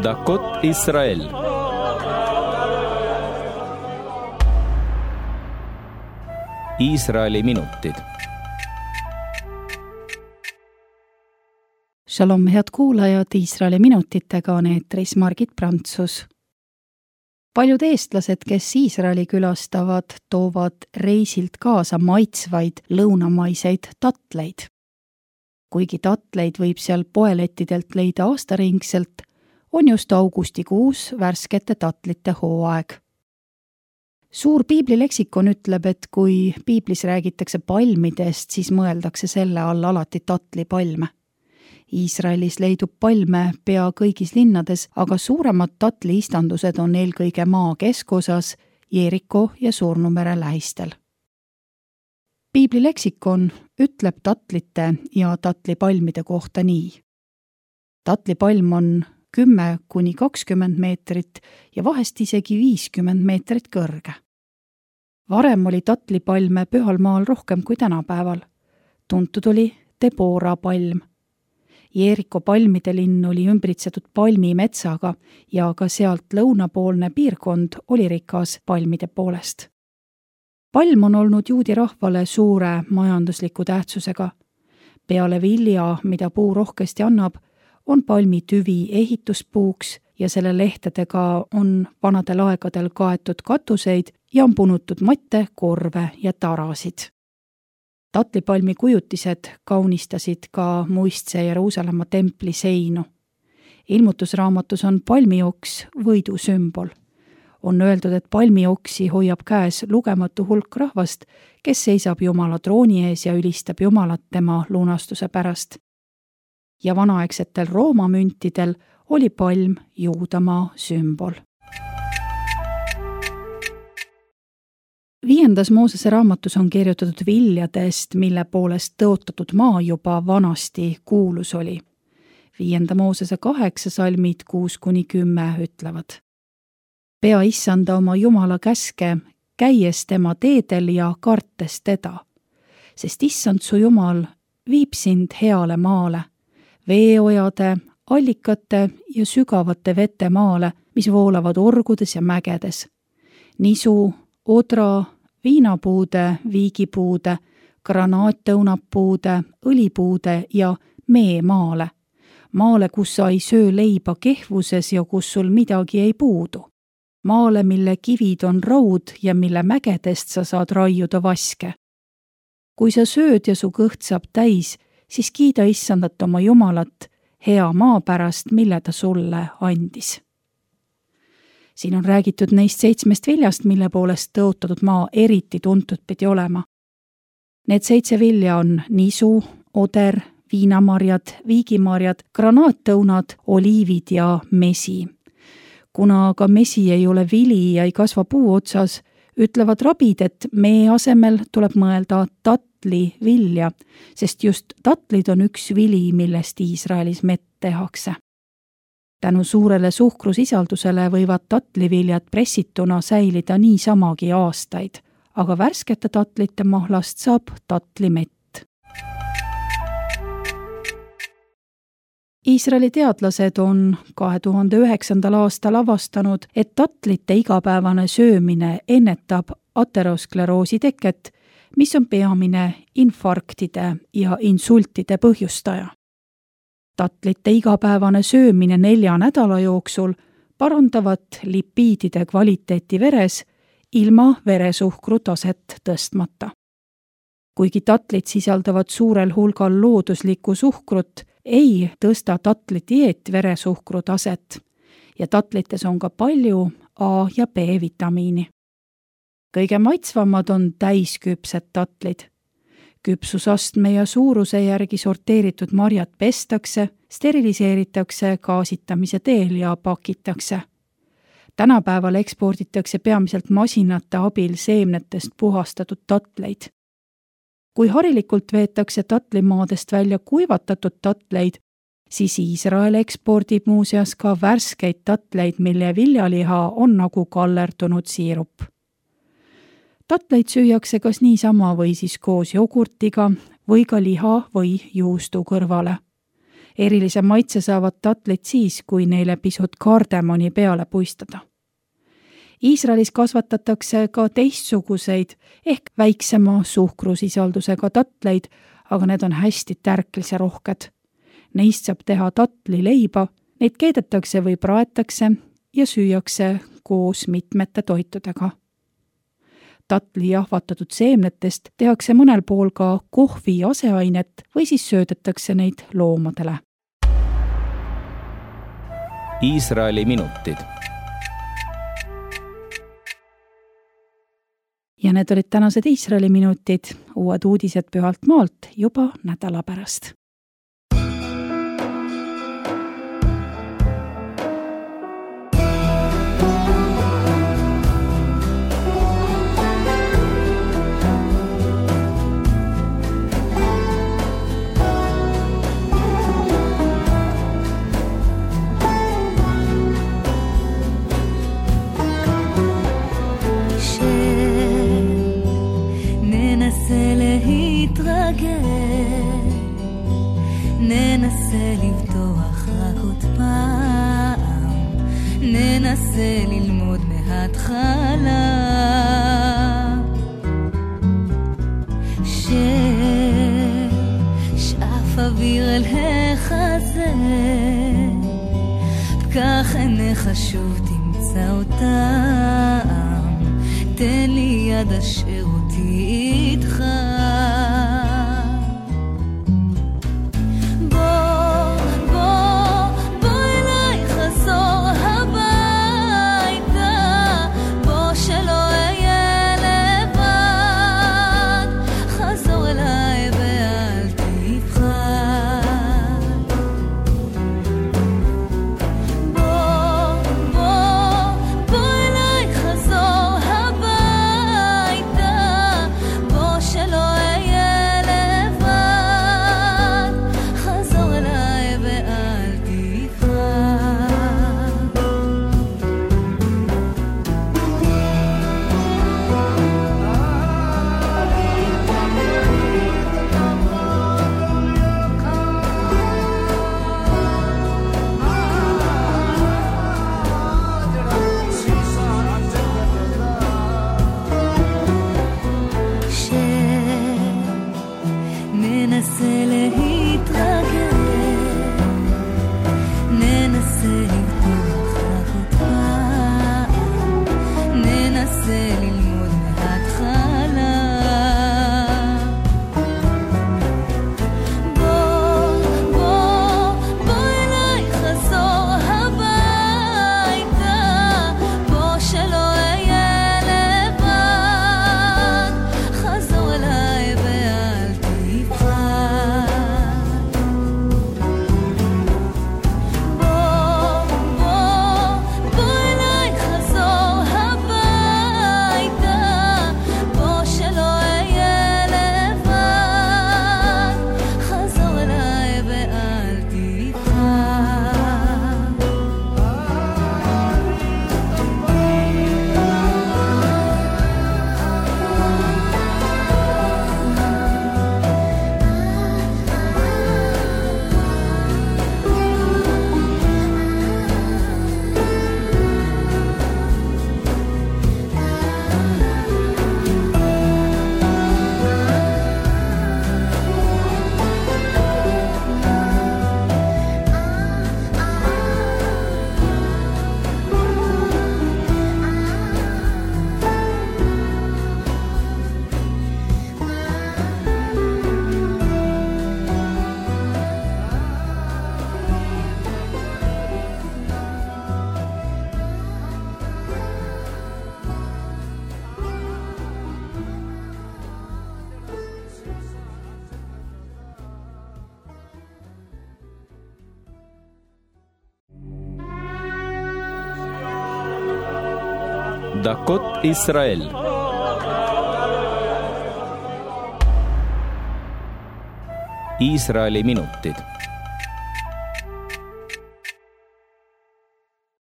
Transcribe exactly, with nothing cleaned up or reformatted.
דקות ישראל. Iisraeli minutid. Shalom, head kuulajad, Iisraeli minutitega on eetris Margit Prantsus. Paljud eestlased, kes Iisraeli külastavad, toovad reisilt kaasa maitsvaid lõunamaiseid tatleid. Kuigi tatleid võib seal poelettidelt leida aastaringselt, on just augustikuus värskete tatlite hooaeg. Suur piiblileksikon ütleb, et kui piiblis räägitakse palmidest, siis mõeldakse selle all alati tatlipalme. Iisraelis leidub palme pea kõigis linnades, aga suuremad tatliistandused on eelkõige maa keskosas, Jeeriko ja Surnumere lähistel. Piiblileksikon ütleb tatlite ja tatlipalmide kohta nii. Tatlipalm on kümme kuni kakskümmend meetrit ja vahest isegi viiskümmend meetrit kõrge. Varem oli tatlipalme pühal maal rohkem kui tänapäeval. Tuntud oli Debora palm. Jeeriko palmide linn oli ümbritsetud palmimetsaga ja ka sealt lõunapoolne piirkond oli rikas palmide poolest. Palm on olnud juudi rahvale suure majandusliku tähtsusega. Peale vilja, mida puu rohkesti annab, on palmi tüvi ehituspuuks ja selle lehtedega on vanadel aegadel kaetud katuseid ja on punutud matte, korve ja tarasid. Tatlipalmi kujutised kaunistasid ka muistse Jeruusalemma templi seinu. Ilmutusraamatus on palmioks võidu sümbol. On öeldud, et palmioksi hoiab käes lugematu hulk rahvast, kes seisab Jumala trooni ees ja ülistab Jumalat tema lunastuse pärast. Ja vanaaegsetel Rooma müntidel oli palm Juudamaa sümbol. Viiendas Moosese raamatus on kirjutatud viljadest, mille poolest tõotatud maa juba vanasti kuulus oli. Viienda Moosese kaheksa salmid kuus kuni kümme ütlevad. Pea issanda oma Jumala käske, käies tema teedel ja kartes teda, sest issand su Jumal viib sind heale maale, veeojade, allikate ja sügavate vete maale, mis voolavad orgudes ja mägedes. Nisu, odra, viinapuude, viigipuude, granaatõunapuude, õlipuude ja mee maale. Maale, kus sa ei söö leiba kehvuses ja kus sul midagi ei puudu. Maale, mille kivid on raud ja mille mägedest sa saad raiuda vaske. Kui sa sööd ja su kõht saab täis, siis kiida issandat oma Jumalat hea maa pärast, mille ta sulle andis. Siin on räägitud neist seitsmest viljast, mille poolest tõotatud maa eriti tuntud pidi olema. Need seitse vilja on nisu, oder, viinamarjad, viigimarjad, granaattõunad, oliivid ja mesi. Kuna aga mesi ei ole vili ja ei kasva puu otsas, ütlevad rabid, et mee asemel tuleb mõelda tatli vilja, sest just tatlid on üks vili, millest Iisraelis mett tehakse. Tänu suurele suhkrusisaldusele võivad tatliviljad pressituna säilida niisamagi aastaid, aga värskete tatlite mahlast saab tatlimett. Iisraeli teadlased on kahe tuhande üheksandal aastal avastanud, et tatlite igapäevane söömine ennetab ateroskleroosi teket, mis on peamine infarktide ja insultide põhjustaja. Tatlite igapäevane söömine nelja nädala jooksul parandavat lipiidide kvaliteeti veres ilma veresuhkru taset tõstmata. Kuigi tatlid sisaldavad suurel hulgal looduslikku suhkrut, ei tõsta tatli dieet veresuhkru taset ja tatlites on ka palju A ja B vitamiini. Kõige maitsvamad on täisküpsed tatlid. Küpsusastme ja suuruse järgi sorteeritud marjad pestakse, steriliseeritakse gaasitamise teel ja pakitakse. Tänapäeval eksporditakse peamiselt masinate abil seemnetest puhastatud tatleid. Kui harilikult veetakse tatlimaadest välja kuivatatud tatleid, siis Iisrael ekspordib muuseas ka värskeid tatleid, mille viljaliha on nagu kallerdunud siirup. Tatleid süüakse kas niisama või siis koos jogurtiga või ka liha või juustu kõrvale. erilise maitse saavad tatlid siis, kui neile pisut kardemoni peale puistada. Iisraelis kasvatatakse ka teistsuguseid ehk väiksema suhkrusisaldusega tatleid, aga need on hästi tärkliserohked. Neist saab teha tatlileiba, neid keedetakse või praetakse ja süüakse koos mitmete toitudega. Tatli jahvatatud seemnetest tehakse mõnel pool ka kohvi aseainet või siis söödetakse neid loomadele. Iisraeli minutid. Ja need olid tänased Iisraeli minutid, uued uudised Pühalt maalt juba nädala pärast. ננסה לבטוח רק עוד פעם, ננסה ללמוד מההתחלה, ששאף אוויר אל החזה, פקח עיניך שוב תמצא אותם, תן לי יד אשר אותי איתך. ננסה להתרגל, ננסה לבטוח רק עוד פעם, ננסה ללמוד מההתחלה. בוא, בוא, בוא אליי חזור הביתה, בוא שלא אהיה לבד, חזור אליי ואל תפחד. דקות ישראל. Iisraeli minutid.